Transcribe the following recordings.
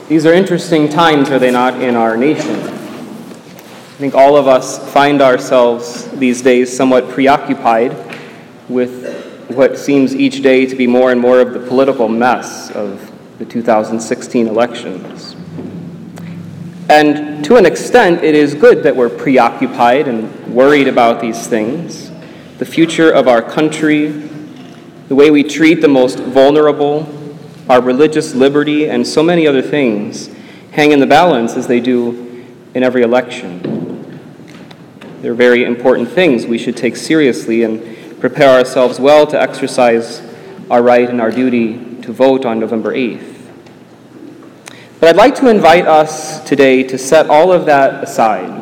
These are interesting times, are they not, in our nation? I think all of us find ourselves these days somewhat preoccupied with what seems each day to be more and more of the political mess of the 2016 elections. And to an extent, it is good that we're preoccupied and worried about these things. The future of our country, the way we treat the most vulnerable, our religious liberty, and so many other things hang in the balance as they do in every election. They're very important things we should take seriously and prepare ourselves well to exercise our right and our duty to vote on November 8th. But I'd like to invite us today to set all of that aside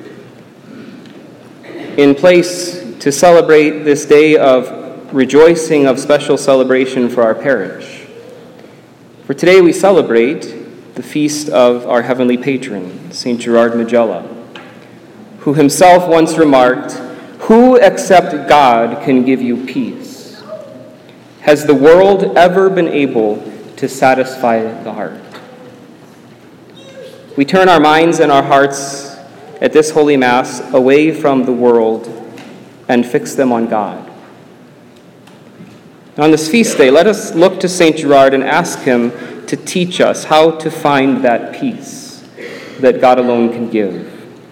in place to celebrate this day of rejoicing, of special celebration for our parish. For today we celebrate the feast of our heavenly patron, St. Gerard Majella, who himself once remarked, "Who except God can give you peace? Has the world ever been able to satisfy the heart?" We turn our minds and our hearts at this Holy Mass away from the world and fix them on God. On this feast day, let us look to St. Gerard and ask him to teach us how to find that peace that God alone can give.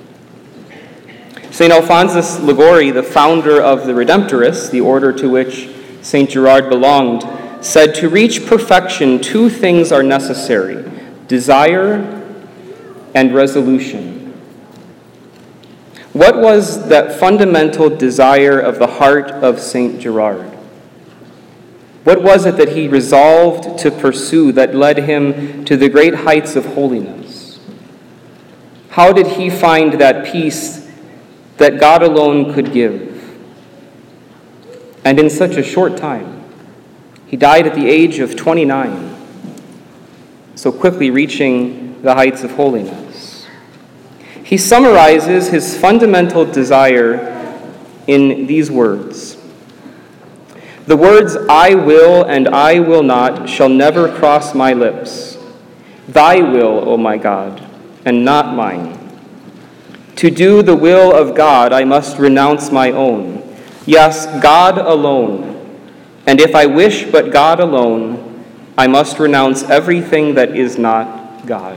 St. Alphonsus Liguori, the founder of the Redemptorists, the order to which St. Gerard belonged, said, "To reach perfection, two things are necessary: desire and resolution." What was that fundamental desire of the heart of St. Gerard? What was it that he resolved to pursue that led him to the great heights of holiness? How did he find that peace that God alone could give? And in such a short time. He died at the age of 29, so quickly reaching the heights of holiness. He summarizes his fundamental desire in these words: "The words 'I will' and 'I will not' shall never cross my lips. Thy will, O my God, and not mine. To do the will of God, I must renounce my own. Yes, God alone. And if I wish but God alone, I must renounce everything that is not God."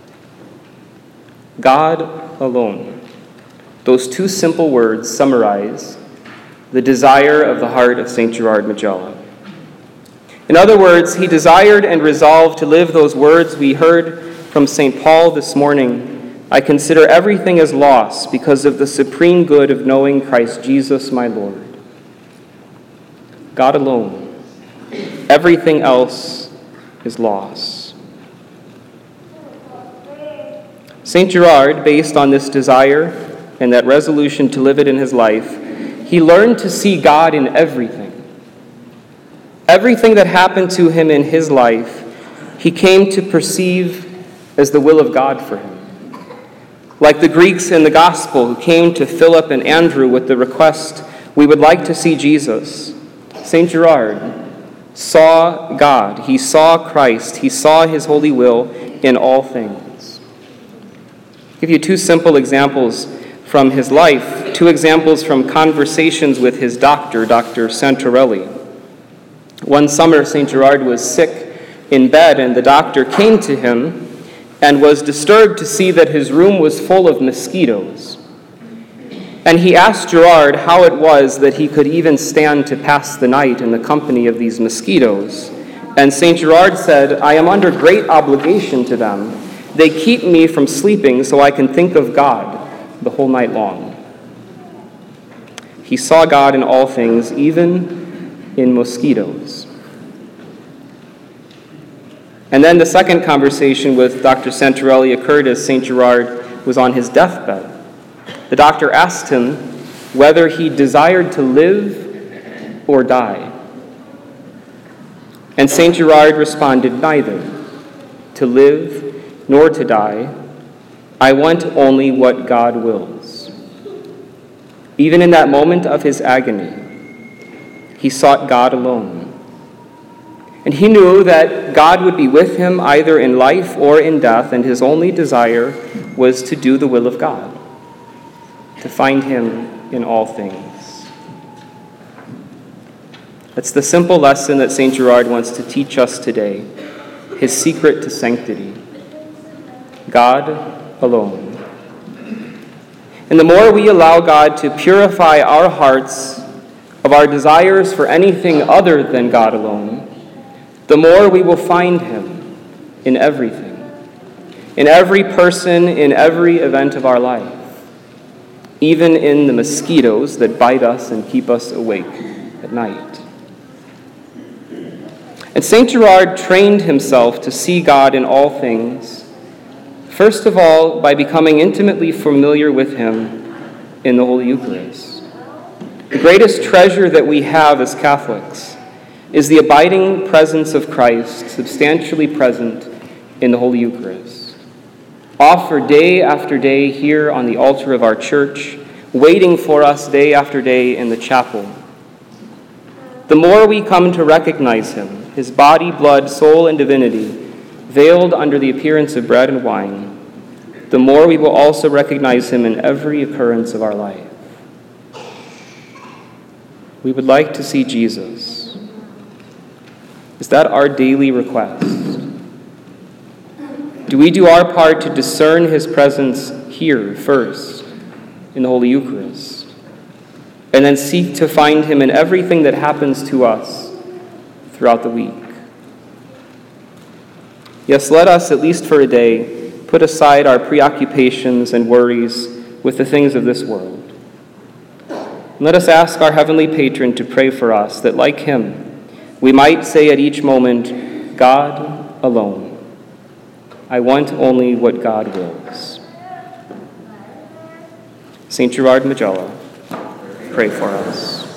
God alone. Those two simple words summarize the desire of the heart of St. Gerard Majella. In other words, he desired and resolved to live those words we heard from St. Paul this morning: "I consider everything as loss because of the supreme good of knowing Christ Jesus my Lord." God alone. Everything else is loss. St. Gerard, based on this desire and that resolution to live it in his life, he learned to see God in everything. Everything that happened to him in his life, he came to perceive as the will of God for him. Like the Greeks in the gospel who came to Philip and Andrew with the request, "We would like to see Jesus," St. Gerard saw God. He saw Christ. He saw his holy will in all things. I'll give you two simple examples from his life, two examples from conversations with his doctor, Dr. Santorelli. One summer, St. Gerard was sick in bed, and the doctor came to him and was disturbed to see that his room was full of mosquitoes. And he asked Gerard how it was that he could even stand to pass the night in the company of these mosquitoes. And St. Gerard said, "I am under great obligation to them. They keep me from sleeping so I can think of God the whole night long." He saw God in all things, even in mosquitoes. And then the second conversation with Dr. Santorelli occurred as St. Gerard was on his deathbed. The doctor asked him whether he desired to live or die. And St. Gerard responded, "Neither to live nor to die. I want only what God wills." Even in that moment of his agony, he sought God alone. And he knew that God would be with him either in life or in death, and his only desire was to do the will of God, to find him in all things. That's the simple lesson that St. Gerard wants to teach us today, his secret to sanctity. God alone. And the more we allow God to purify our hearts of our desires for anything other than God alone, the more we will find him in everything, in every person, in every event of our life, even in the mosquitoes that bite us and keep us awake at night. And St. Gerard trained himself to see God in all things, first of all by becoming intimately familiar with him in the Holy Eucharist. The greatest treasure that we have as Catholics is the abiding presence of Christ, substantially present in the Holy Eucharist, offered day after day here on the altar of our church, waiting for us day after day in the chapel. The more we come to recognize him, his body, blood, soul, and divinity, veiled under the appearance of bread and wine, the more we will also recognize him in every occurrence of our life. We would like to see Jesus. Is that our daily request? Do we do our part to discern his presence here first, in the Holy Eucharist, and then seek to find him in everything that happens to us throughout the week? Yes, let us, at least for a day, put aside our preoccupations and worries with the things of this world. And let us ask our heavenly patron to pray for us, that like him, we might say at each moment, God alone. I want only what God wills. St. Gerard Majella, pray for us.